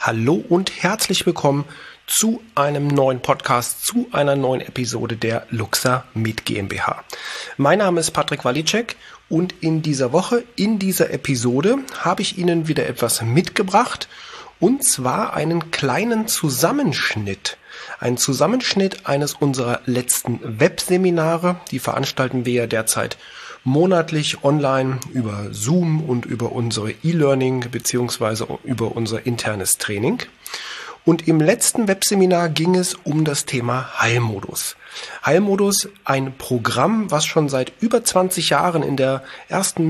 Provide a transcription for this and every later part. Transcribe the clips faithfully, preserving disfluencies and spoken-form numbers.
Hallo und herzlich willkommen zu einem neuen Podcast, zu einer neuen Episode der Luxa Med GmbH. Mein Name ist Patrick Walicek und in dieser Woche, in dieser Episode, habe ich Ihnen wieder etwas mitgebracht, und zwar einen kleinen Zusammenschnitt. Ein Zusammenschnitt eines unserer letzten Webseminare. Die veranstalten wir ja derzeit monatlich online über Zoom und über unsere E-Learning beziehungsweise über unser internes Training. Und im letzten Webseminar ging es um das Thema Heilmodus. Heilmodus, ein Programm, was schon seit über zwanzig Jahren in der ersten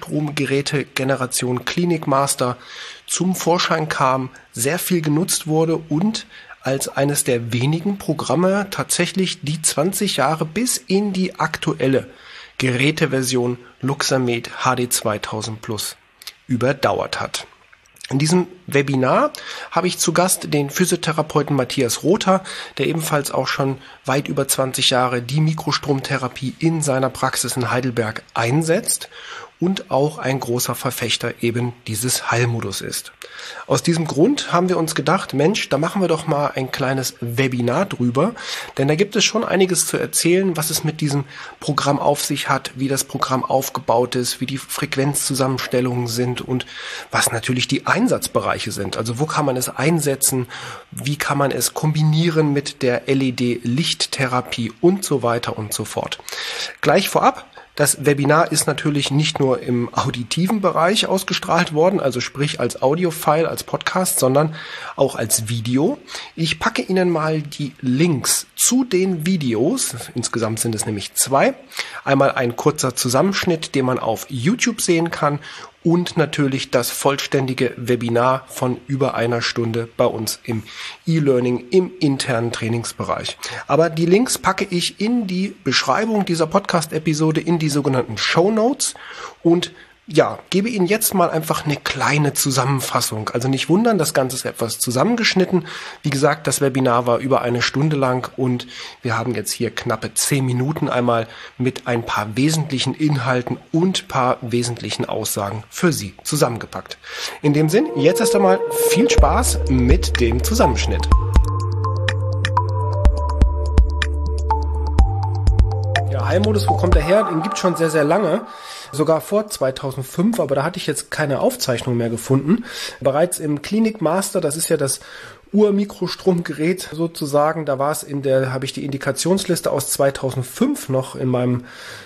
Mikrostromgeräte-Generation Clinic Master zum Vorschein kam, sehr viel genutzt wurde und als eines der wenigen Programme tatsächlich die zwanzig Jahre bis in die aktuelle Geräteversion Luxa Med H D zweitausend Plus überdauert hat. In diesem Webinar habe ich zu Gast den Physiotherapeuten Matthias Rother, der ebenfalls auch schon weit über zwanzig Jahre die Mikrostromtherapie in seiner Praxis in Heidelberg einsetzt und auch ein großer Verfechter eben dieses Heilmodus ist. Aus diesem Grund haben wir uns gedacht, Mensch, da machen wir doch mal ein kleines Webinar drüber, denn da gibt es schon einiges zu erzählen, was es mit diesem Programm auf sich hat, wie das Programm aufgebaut ist, wie die Frequenzzusammenstellungen sind und was natürlich die Einsatzbereiche sind. Also wo kann man es einsetzen, wie kann man es kombinieren mit der L E D-Lichttherapie und so weiter und so fort. Gleich vorab: Das Webinar ist natürlich nicht nur im auditiven Bereich ausgestrahlt worden, also sprich als Audiofile, als Podcast, sondern auch als Video. Ich packe Ihnen mal die Links zu den Videos, insgesamt sind es nämlich zwei. Einmal ein kurzer Zusammenschnitt, den man auf YouTube sehen kann, und natürlich das vollständige Webinar von über einer Stunde bei uns im E-Learning, im internen Trainingsbereich. Aber die Links packe ich in die Beschreibung dieser Podcast-Episode, in die sogenannten Shownotes, und ja, gebe Ihnen jetzt mal einfach eine kleine Zusammenfassung. Also nicht wundern, das Ganze ist etwas zusammengeschnitten. Wie gesagt, das Webinar war über eine Stunde lang und wir haben jetzt hier knappe zehn Minuten einmal mit ein paar wesentlichen Inhalten und paar wesentlichen Aussagen für Sie zusammengepackt. In dem Sinn, jetzt erst einmal viel Spaß mit dem Zusammenschnitt. Ja, Heilmodus, wo kommt der her? Den gibt es schon sehr, sehr lange. Sogar vor zweitausendfünf, aber da hatte ich jetzt keine Aufzeichnung mehr gefunden. Bereits im Clinic Master, das ist ja das Ur-Mikrostromgerät sozusagen, da war es in der, habe ich die Indikationsliste aus zweitausendfünf noch in meinem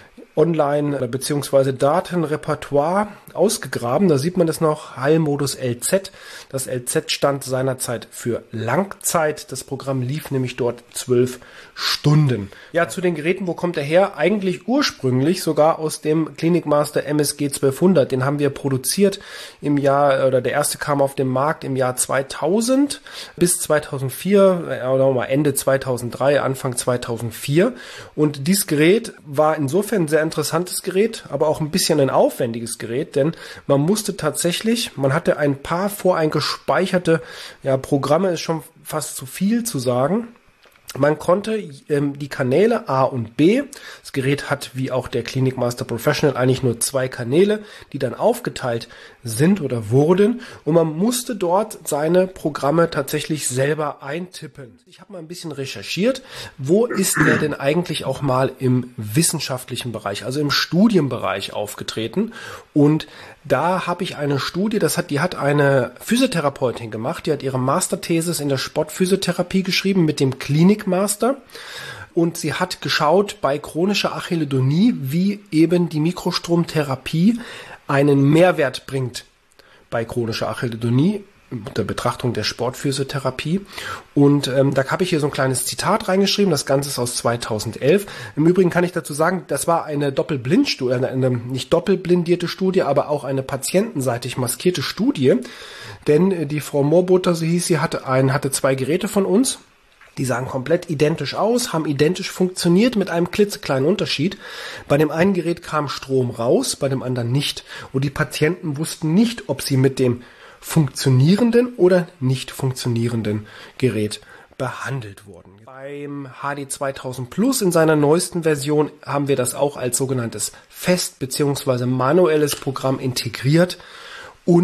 Online- bzw. Datenrepertoire ausgegraben. Da sieht man das noch, Heilmodus L Z. Das L Z stand seinerzeit für Langzeit. Das Programm lief nämlich dort zwölf Stunden. Ja, zu den Geräten, wo kommt er her? Eigentlich ursprünglich sogar aus dem Clinic Master M S G zwölfhundert. Den haben wir produziert im Jahr, oder der erste kam auf den Markt im Jahr zweitausend bis zweitausendvier, oder mal Ende zweitausenddrei, Anfang zweitausendvier. Und dieses Gerät war insofern ein sehr interessantes Gerät, aber auch ein bisschen ein aufwendiges Gerät, denn man musste tatsächlich, man hatte ein paar voreingespeicherte ja, Programme, ist schon fast zu viel zu sagen. Man konnte ähm, die Kanäle A und B, das Gerät hat wie auch der Clinic Master Professional eigentlich nur zwei Kanäle, die dann aufgeteilt sind oder wurden, und man musste dort seine Programme tatsächlich selber eintippen. Ich habe mal ein bisschen recherchiert, wo ist er denn eigentlich auch mal im wissenschaftlichen Bereich, also im Studienbereich aufgetreten, und da habe ich eine Studie, das hat, die hat eine Physiotherapeutin gemacht, die hat ihre Masterthesis in der Sportphysiotherapie geschrieben mit dem Clinic Master, und sie hat geschaut bei chronischer Achillodonie, wie eben die Mikrostromtherapie einen Mehrwert bringt bei chronischer Achillodonie unter Betrachtung der Sportphysiotherapie. Und ähm, da habe ich hier so ein kleines Zitat reingeschrieben. Das Ganze ist aus zweitausendelf. Im Übrigen kann ich dazu sagen, das war eine Doppelblindstudie, eine, eine nicht doppelblindierte Studie, aber auch eine patientenseitig maskierte Studie. Denn äh, die Frau Moorbutter, so hieß sie, hatte, ein, hatte zwei Geräte von uns. Die sahen komplett identisch aus, haben identisch funktioniert mit einem klitzekleinen Unterschied. Bei dem einen Gerät kam Strom raus, bei dem anderen nicht. Und die Patienten wussten nicht, ob sie mit dem funktionierenden oder nicht funktionierenden Gerät behandelt wurden. Beim H D zweitausend Plus in seiner neuesten Version haben wir das auch als sogenanntes Fest- bzw. manuelles Programm integriert, und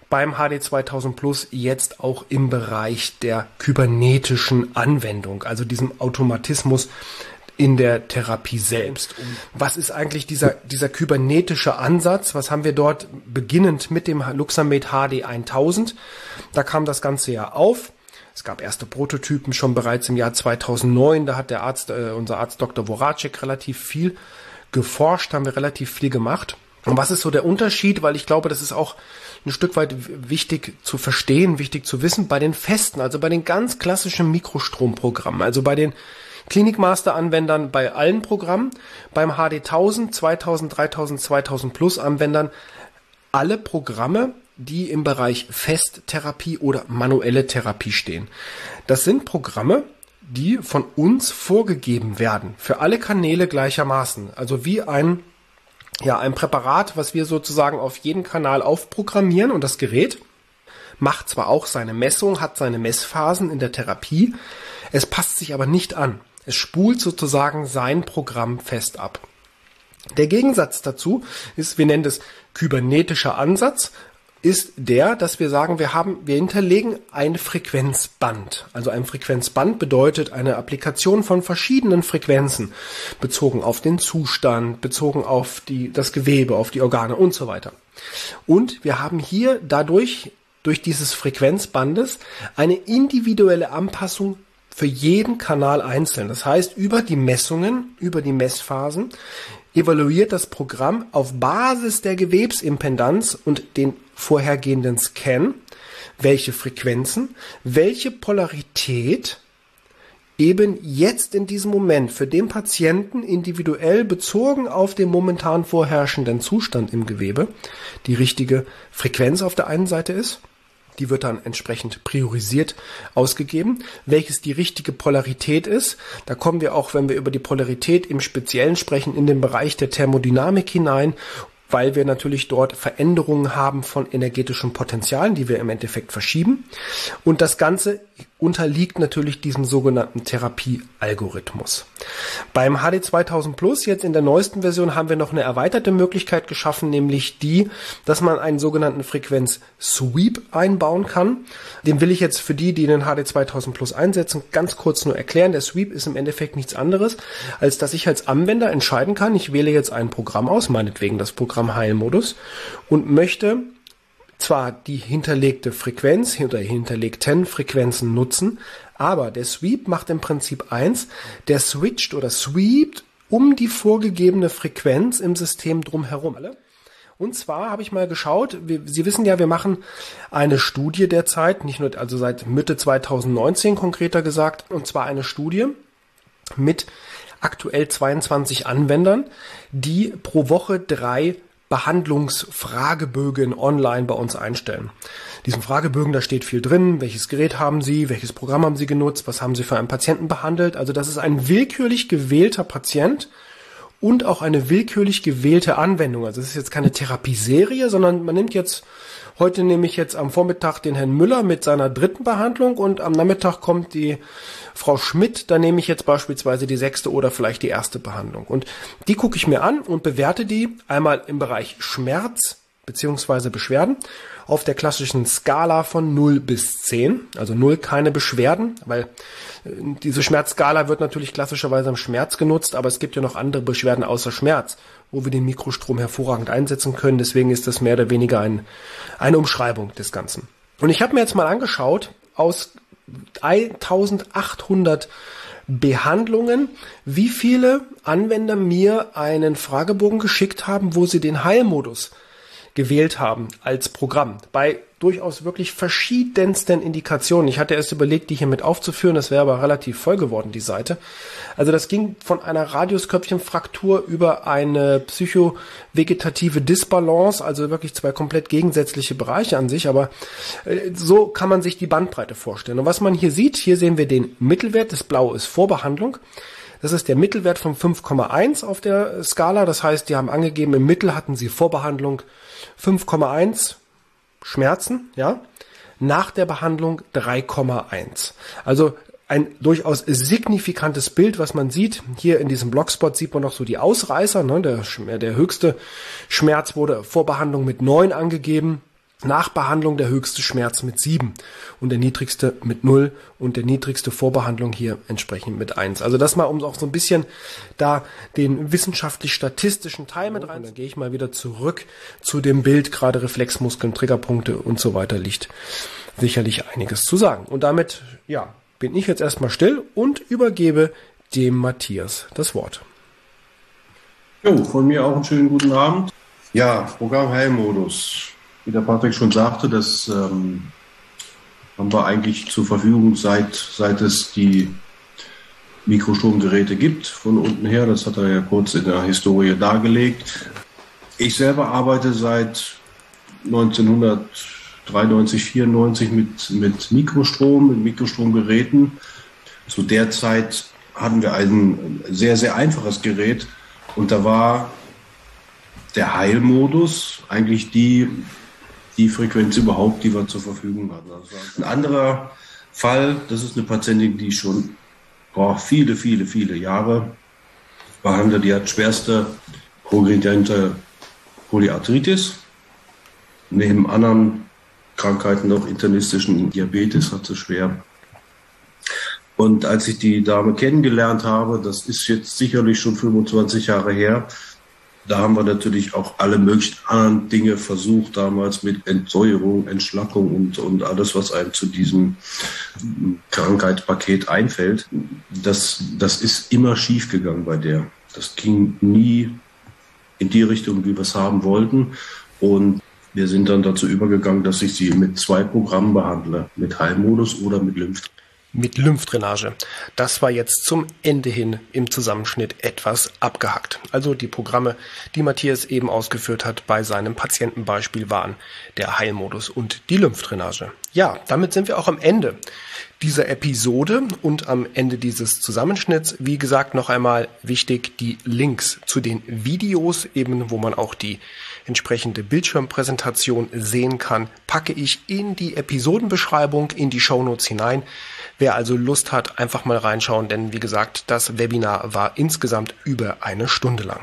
beim H D zweitausend Plus jetzt auch im Bereich der kybernetischen Anwendung, also diesem Automatismus in der Therapie selbst. Was ist eigentlich dieser, dieser kybernetische Ansatz? Was haben wir dort beginnend mit dem Luxamed H D tausend? Da kam das Ganze ja auf. Es gab erste Prototypen schon bereits im Jahr zweitausendneun. Da hat der Arzt, äh, unser Arzt Doktor Voracek relativ viel geforscht, haben wir relativ viel gemacht. Und was ist so der Unterschied? Weil ich glaube, das ist auch ein Stück weit wichtig zu verstehen, wichtig zu wissen, bei den festen, also bei den ganz klassischen Mikrostromprogrammen, also bei den Klinikmaster-Anwendern, bei allen Programmen, beim H D tausend, zweitausend, dreitausend, zweitausend Plus Anwendern, alle Programme, die im Bereich Festtherapie oder manuelle Therapie stehen. Das sind Programme, die von uns vorgegeben werden, für alle Kanäle gleichermaßen. Also wie ein, ja, ein Präparat, was wir sozusagen auf jeden Kanal aufprogrammieren, und das Gerät macht zwar auch seine Messung, hat seine Messphasen in der Therapie, es passt sich aber nicht an. Es spult sozusagen sein Programm fest ab. Der Gegensatz dazu ist, wir nennen das kybernetischer Ansatz, ist der, dass wir sagen, wir haben, wir hinterlegen ein Frequenzband. Also ein Frequenzband bedeutet eine Applikation von verschiedenen Frequenzen, bezogen auf den Zustand, bezogen auf die, das Gewebe, auf die Organe und so weiter. Und wir haben hier dadurch, durch dieses Frequenzbandes, eine individuelle Anpassung für jeden Kanal einzeln. Das heißt, über die Messungen, über die Messphasen, evaluiert das Programm auf Basis der Gewebsimpedanz und den vorhergehenden Scan, welche Frequenzen, welche Polarität eben jetzt in diesem Moment für den Patienten individuell bezogen auf den momentan vorherrschenden Zustand im Gewebe die richtige Frequenz auf der einen Seite ist. Die wird dann entsprechend priorisiert ausgegeben, welches die richtige Polarität ist. Da kommen wir auch, wenn wir über die Polarität im Speziellen sprechen, in den Bereich der Thermodynamik hinein, weil wir natürlich dort Veränderungen haben von energetischen Potenzialen, die wir im Endeffekt verschieben. Und das Ganze unterliegt natürlich diesem sogenannten Therapiealgorithmus. Beim H D zweitausend Plus, jetzt in der neuesten Version, haben wir noch eine erweiterte Möglichkeit geschaffen, nämlich die, dass man einen sogenannten Frequenz-Sweep einbauen kann. Den will ich jetzt für die, die den H D zweitausend Plus einsetzen, ganz kurz nur erklären. Der Sweep ist im Endeffekt nichts anderes, als dass ich als Anwender entscheiden kann, ich wähle jetzt ein Programm aus, meinetwegen das Programm Heilmodus, und möchte zwar die hinterlegte Frequenz oder hinterlegten Frequenzen nutzen, aber der Sweep macht im Prinzip eins, der switcht oder sweept um die vorgegebene Frequenz im System drumherum. Und zwar habe ich mal geschaut, wir, Sie wissen ja, wir machen eine Studie derzeit, nicht nur, also seit Mitte zweitausendneunzehn konkreter gesagt, und zwar eine Studie mit aktuell zweiundzwanzig Anwendern, die pro Woche drei Behandlungsfragebögen online bei uns einstellen. Diesen Fragebögen, da steht viel drin, welches Gerät haben Sie, welches Programm haben Sie genutzt, was haben Sie für einen Patienten behandelt. Also das ist ein willkürlich gewählter Patient und auch eine willkürlich gewählte Anwendung. Also es ist jetzt keine Therapieserie, sondern man nimmt jetzt, heute nehme ich jetzt am Vormittag den Herrn Müller mit seiner dritten Behandlung und am Nachmittag kommt die Frau Schmidt, da nehme ich jetzt beispielsweise die sechste oder vielleicht die erste Behandlung. Und die gucke ich mir an und bewerte die einmal im Bereich Schmerz bzw. Beschwerden auf der klassischen Skala von null bis zehn. Also null keine Beschwerden, weil diese Schmerzskala wird natürlich klassischerweise am Schmerz genutzt, aber es gibt ja noch andere Beschwerden außer Schmerz, wo wir den Mikrostrom hervorragend einsetzen können. Deswegen ist das mehr oder weniger ein, eine Umschreibung des Ganzen. Und ich habe mir jetzt mal angeschaut, aus eintausendachthundert Behandlungen, wie viele Anwender mir einen Fragebogen geschickt haben, wo sie den Heilmodus gewählt haben als Programm. Bei durchaus wirklich verschiedensten Indikationen. Ich hatte erst überlegt, die hier mit aufzuführen, das wäre aber relativ voll geworden, die Seite. Also das ging von einer Radiusköpfchenfraktur über eine psychovegetative Disbalance, also wirklich zwei komplett gegensätzliche Bereiche an sich, aber äh, so kann man sich die Bandbreite vorstellen. Und was man hier sieht, hier sehen wir den Mittelwert, das Blaue ist Vorbehandlung. Das ist der Mittelwert von fünf Komma eins auf der Skala, das heißt, die haben angegeben, im Mittel hatten sie Vorbehandlung fünf Komma eins Schmerzen, ja, nach der Behandlung drei Komma eins. Also ein durchaus signifikantes Bild, was man sieht. Hier in diesem Blogspot sieht man noch so die Ausreißer, ne? der, der höchste Schmerz wurde vor Behandlung mit neun angegeben. Nach Behandlung der höchste Schmerz mit sieben und der niedrigste mit null und der niedrigste vor Behandlung hier entsprechend mit eins. Also das mal, um auch so ein bisschen da den wissenschaftlich-statistischen Teil mit rein. Und dann gehe ich mal wieder zurück zu dem Bild, gerade Reflexmuskeln, Triggerpunkte und so weiter liegt sicherlich einiges zu sagen. Und damit, ja, bin ich jetzt erstmal still und übergebe dem Matthias das Wort. Jo, von mir auch einen schönen guten Abend. Ja, Programm Heilmodus. Wie der Patrick schon sagte, das ähm, haben wir eigentlich zur Verfügung, seit, seit es die Mikrostromgeräte gibt, von unten her. Das hat er ja kurz in der Historie dargelegt. Ich selber arbeite seit neunzehnhundertdreiundneunzig, vierundneunzig mit, mit Mikrostrom, mit Mikrostromgeräten. Zu der Zeit hatten wir ein sehr, sehr einfaches Gerät und da war der Heilmodus eigentlich die die Frequenz überhaupt, die wir zur Verfügung hatten. Also ein anderer Fall, das ist eine Patientin, die schon boah, viele, viele, viele Jahre behandelt. Die hat schwerste progrediente Polyarthritis. Neben anderen Krankheiten noch internistischen Diabetes hat sie schwer. Und als ich die Dame kennengelernt habe, das ist jetzt sicherlich schon fünfundzwanzig Jahre her, da haben wir natürlich auch alle möglichen anderen Dinge versucht, damals mit Entsäuerung, Entschlackung und, und alles, was einem zu diesem Krankheitspaket einfällt. Das, das ist immer schief gegangen bei der. Das ging nie in die Richtung, wie wir es haben wollten. Und wir sind dann dazu übergegangen, dass ich sie mit zwei Programmen behandle, mit Heilmodus oder mit Lymph. Mit Lymphdrainage. Das war jetzt zum Ende hin im Zusammenschnitt etwas abgehackt. Also die Programme, die Matthias eben ausgeführt hat bei seinem Patientenbeispiel, waren der Heilmodus und die Lymphdrainage. Ja, damit sind wir auch am Ende dieser Episode und am Ende dieses Zusammenschnitts. Wie gesagt, noch einmal wichtig, die Links zu den Videos, eben wo man auch die entsprechende Bildschirmpräsentation sehen kann, packe ich in die Episodenbeschreibung, in die Shownotes hinein. Wer also Lust hat, einfach mal reinschauen, denn wie gesagt, das Webinar war insgesamt über eine Stunde lang.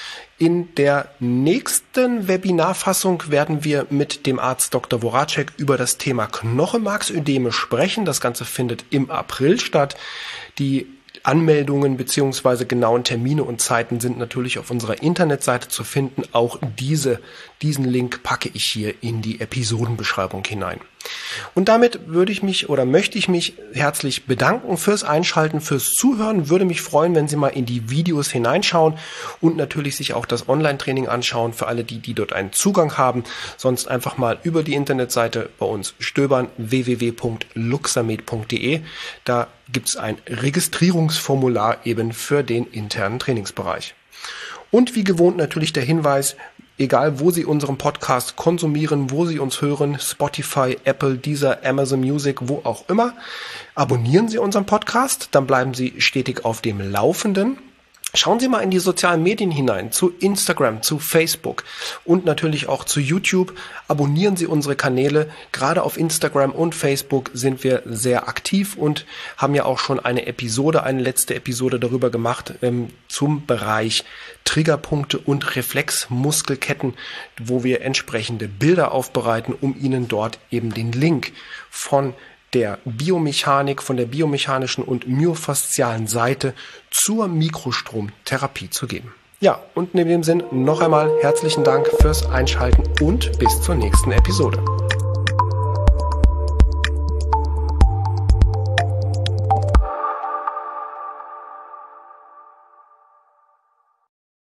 In der nächsten Webinarfassung werden wir mit dem Arzt Doktor Voracek über das Thema Knochenmarksödeme sprechen. Das Ganze findet im April statt. Die Anmeldungen bzw. genauen Termine und Zeiten sind natürlich auf unserer Internetseite zu finden. Auch diese, diesen Link packe ich hier in die Episodenbeschreibung hinein. Und damit würde ich mich oder möchte ich mich herzlich bedanken fürs Einschalten, fürs Zuhören. Würde mich freuen, wenn Sie mal in die Videos hineinschauen und natürlich sich auch das Online-Training anschauen für alle, die, die dort einen Zugang haben. Sonst einfach mal über die Internetseite bei uns stöbern, w w w punkt luxamed punkt d e. Da gibt es ein Registrierungsformular eben für den internen Trainingsbereich. Und wie gewohnt natürlich der Hinweis, egal wo Sie unseren Podcast konsumieren, wo Sie uns hören, Spotify, Apple, Deezer, Amazon Music, wo auch immer, abonnieren Sie unseren Podcast, dann bleiben Sie stetig auf dem Laufenden. Schauen Sie mal in die sozialen Medien hinein, zu Instagram, zu Facebook und natürlich auch zu YouTube. Abonnieren Sie unsere Kanäle. Gerade auf Instagram und Facebook sind wir sehr aktiv und haben ja auch schon eine Episode, eine letzte Episode darüber gemacht ähm, zum Bereich Triggerpunkte und Reflexmuskelketten, wo wir entsprechende Bilder aufbereiten, um Ihnen dort eben den Link von der Biomechanik, von der biomechanischen und myofaszialen Seite zur Mikrostromtherapie zu geben. Ja, und in dem Sinn noch einmal herzlichen Dank fürs Einschalten und bis zur nächsten Episode.